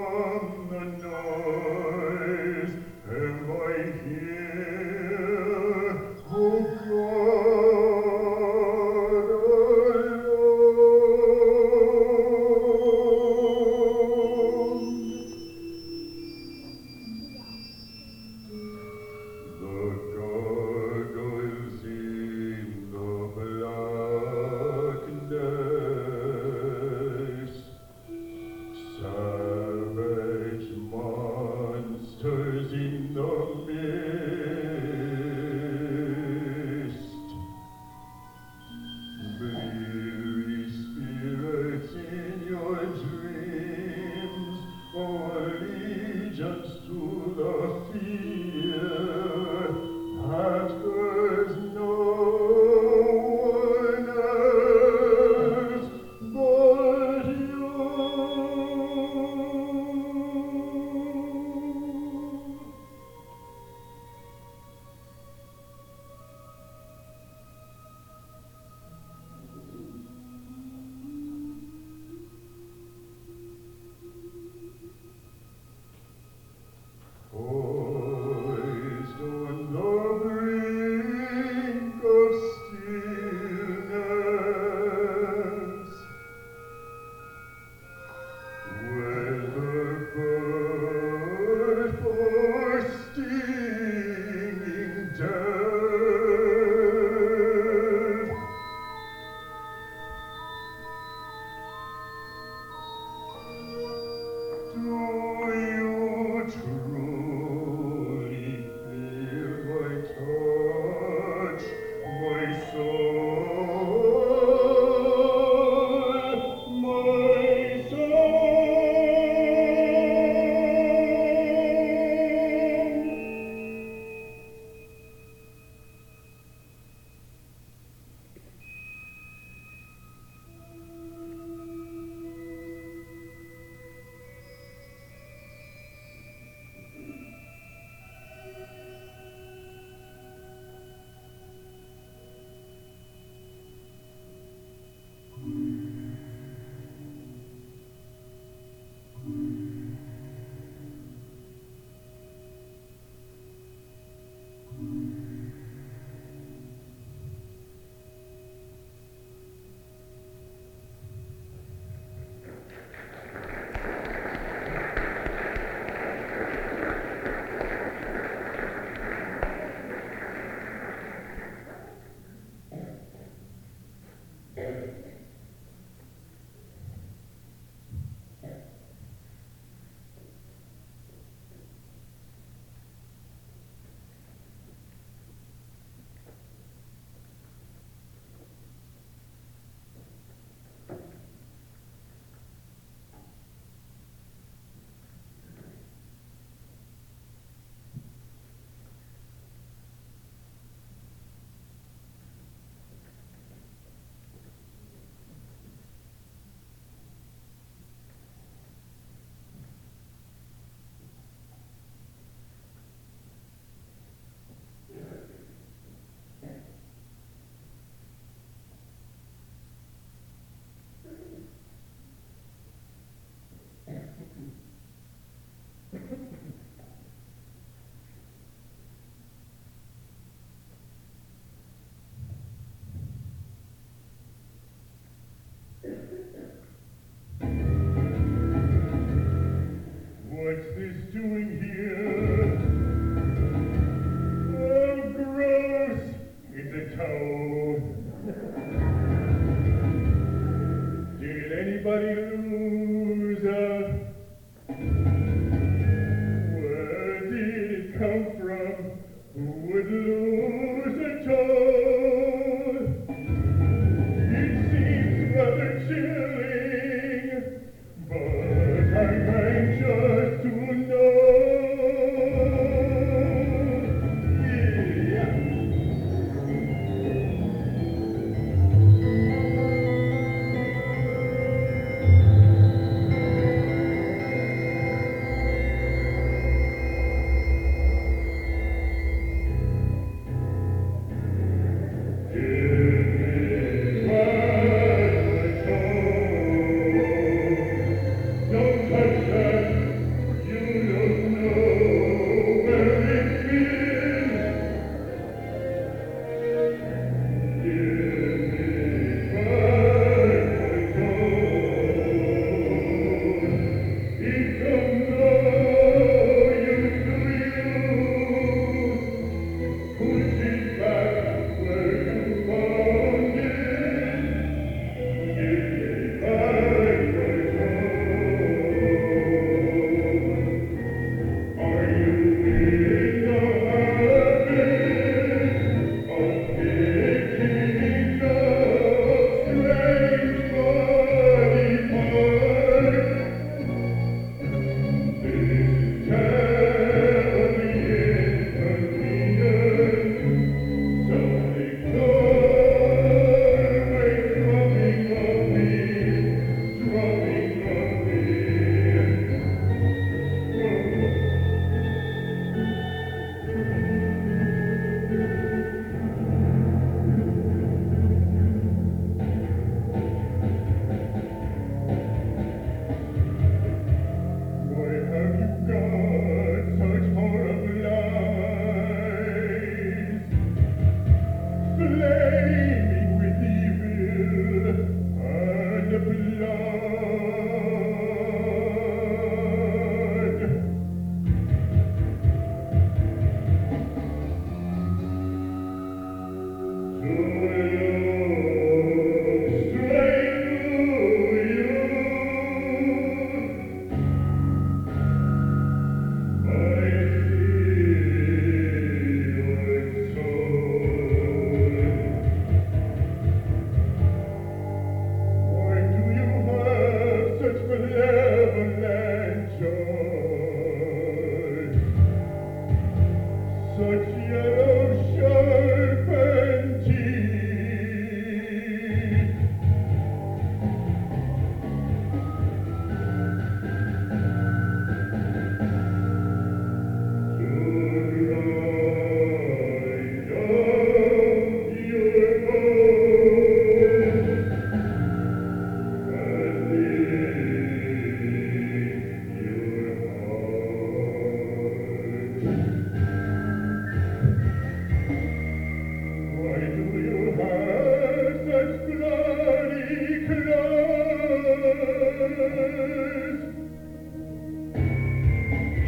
But I'm anxious to know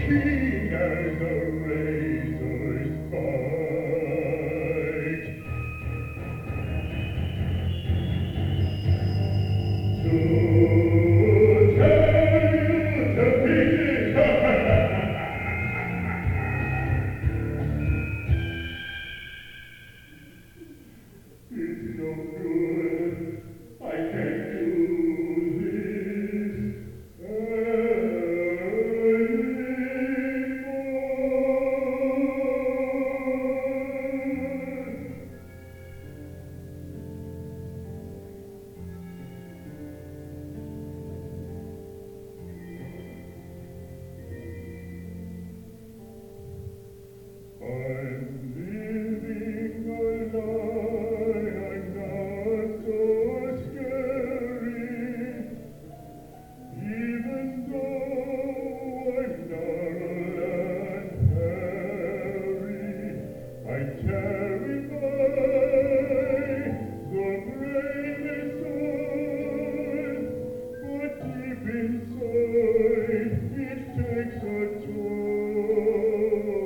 keen as a razor's bite. To tell to pieces, it's no good. I can't do this anymore. I'm living a lie, I'm not so scary, even though I'm gnarled and hairy. I terrify the bravest soul, but deep inside it takes a toll.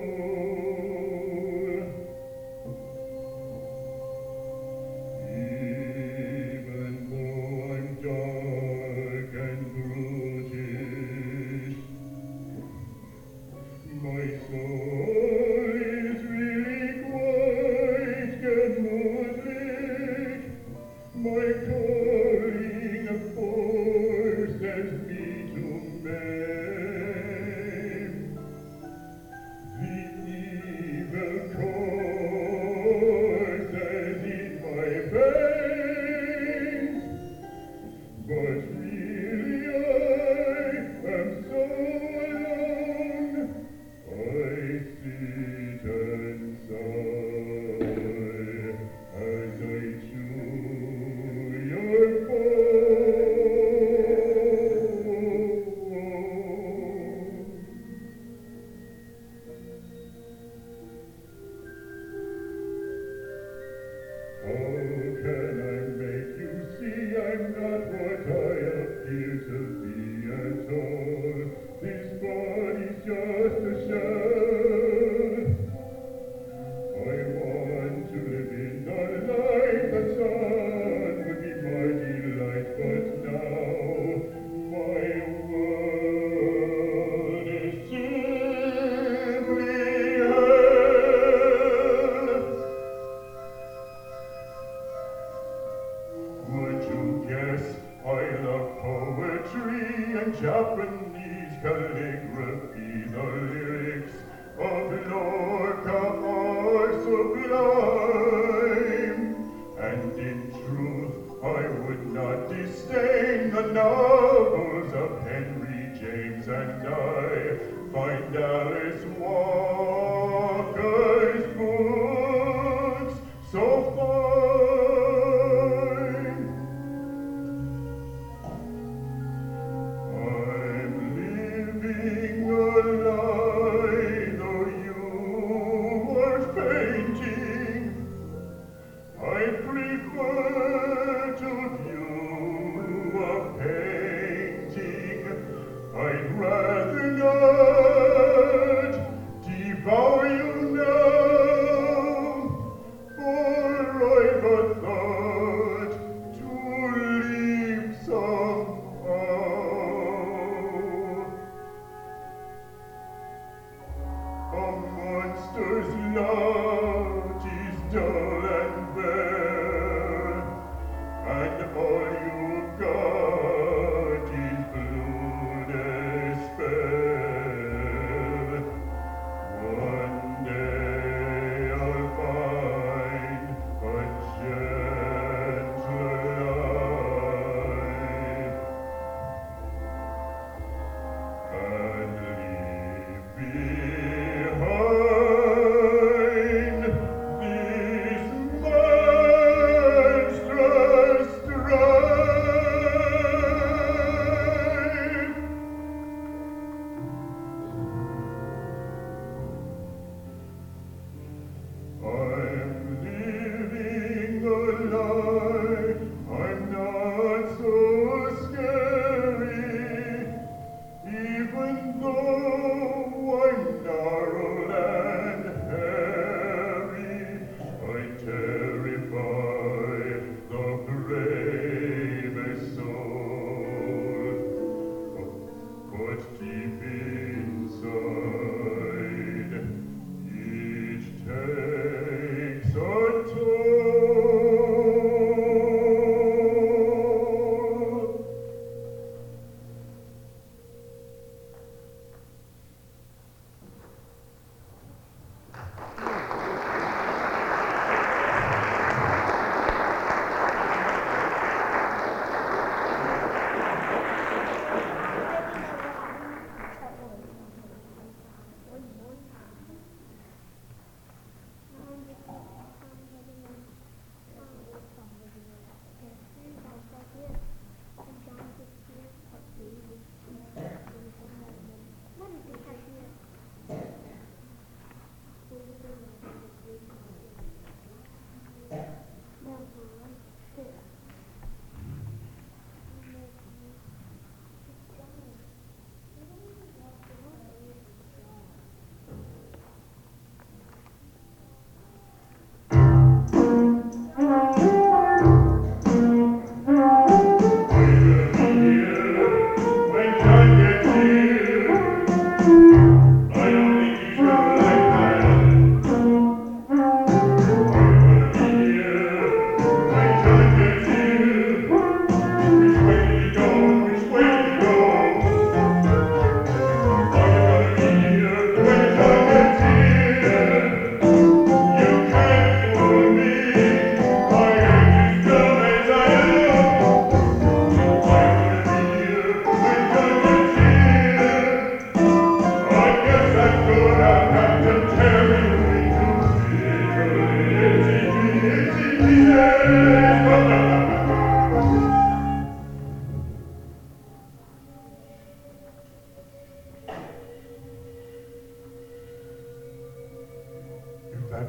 Even though I'm dark and brutish, my soul is really quite gemütlich. My calling forces me to maim the evil courses in my veins. But really I am so alone, I sit and sigh as I chew your bone. How can I make you see I'm not what I appear to be at all? This body's just a shell. I want to live in the light, the sun would be my delight, but now my world is simply hell. Would you guess I love poetry and Japanese calligraphy? The lyrics of Lorca are sublime, and in truth I would not disdain the novels of Henry James, and I find Alice Walker's books so fine. I'm living a lie, though you are fainting. I prefer to view a painting. I'd rather not devour you now, for I've a thought to leave somehow. A monster's lot is dull and bare, and all you've got is blue despair. One day I'll find a gentler life and leave behind this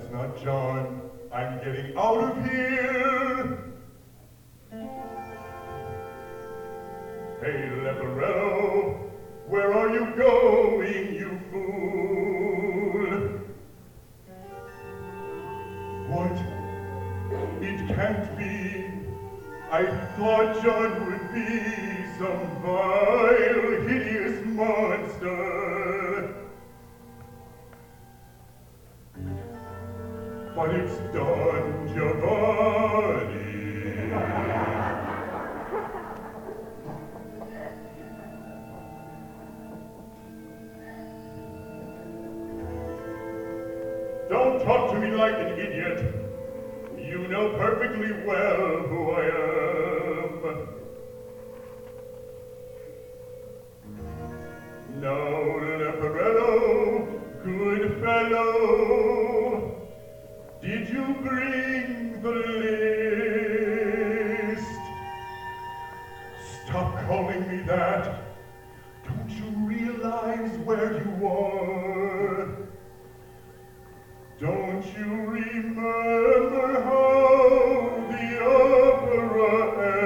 That's not John. I'm getting out of here. Hey, Leporello, where are you going, you fool? What? It can't be. I thought John would be some vile, hideous monster. But it's Don Giovanni. Don't talk to me like an idiot. You know perfectly well who I am. Now, Leporello, good fellow, did you bring the list? Stop calling me that. Don't you realize where you are? Don't you remember how the opera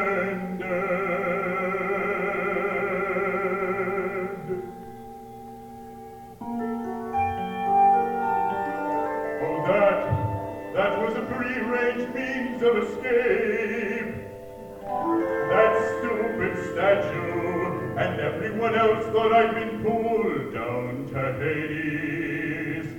ended? Oh, that was a prearranged means of escape. That stupid statue and everyone else thought I'd been pulled down to Hades.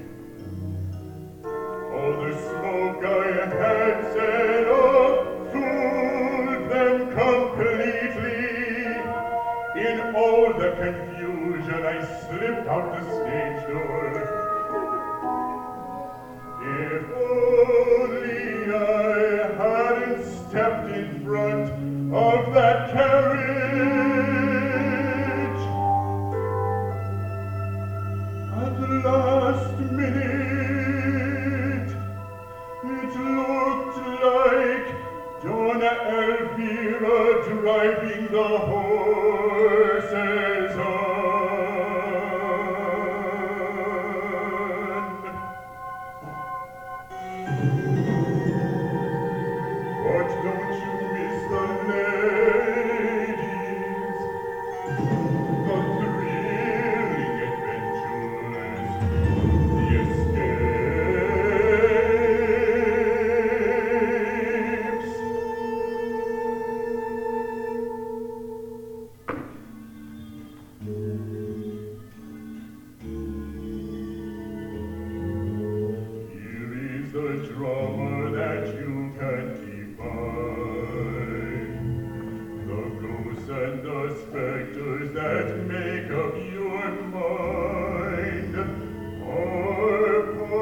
All the smoke I had set off fooled them completely. In all the confusion, I slipped out the stage door. If only I hadn't stepped in front of that carriage. At the last minute, it looked like Donna Elvira driving the horses on. But don't you miss the ladies, the thrilling adventures, the escapes? Here is the drama that you can't define, the ghosts and the specters that make up your mind are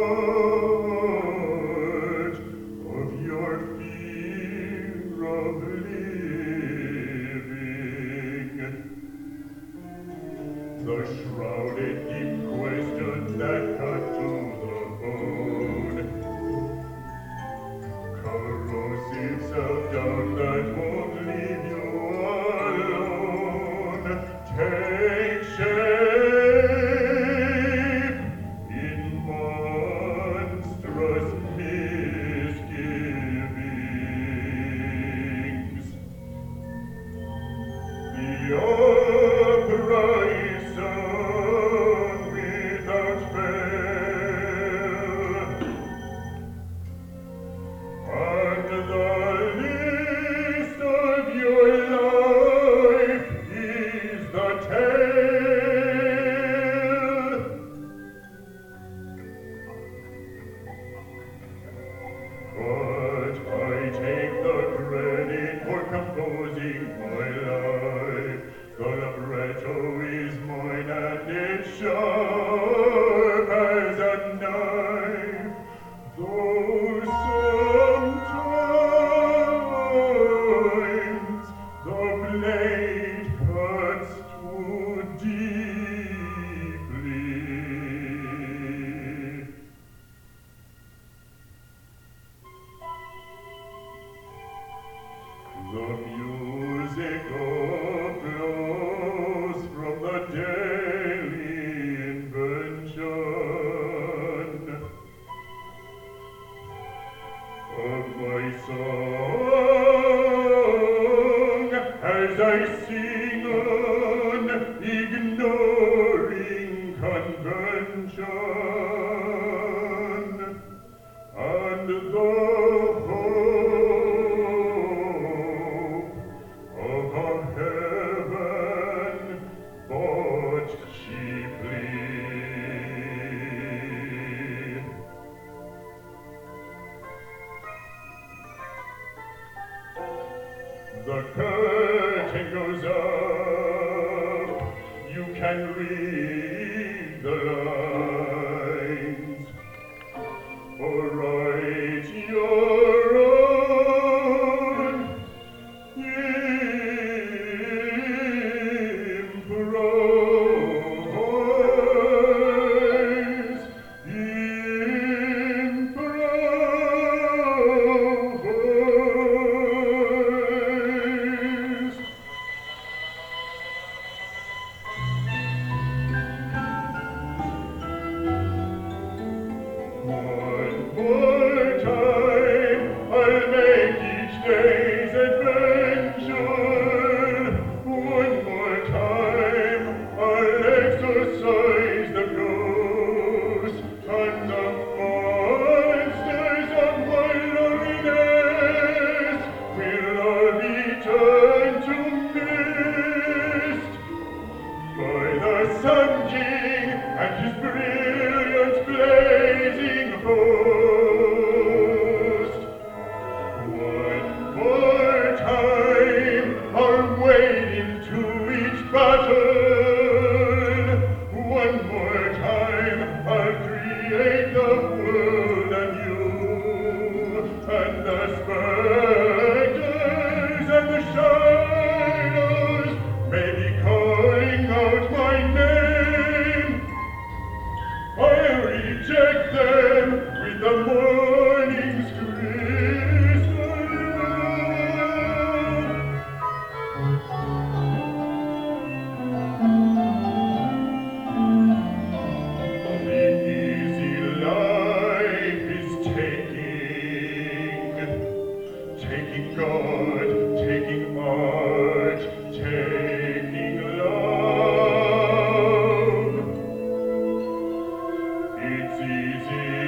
part of your fear of living. The shrouded deep questions that cut to the bone, corrosive self-doubt that won't leave you alone. Take and the hope of heaven but cheaply. The curtain goes up, you can read the lines, or write your own improvise, improvise. One more time, I'll make each day's adventure. One more time, I'll exorcise the ghosts and the monsters of my loneliness. Will all be turned to mist by the Sun King and his brilliant blazing host. One more time, I'll wade into each battle. One more time, I'll create the world anew, and the specters and the shadows may be calling out my name. I'll reject them with the morning's crystal rain. The easy life is taking God, taking art, taking love. It's easy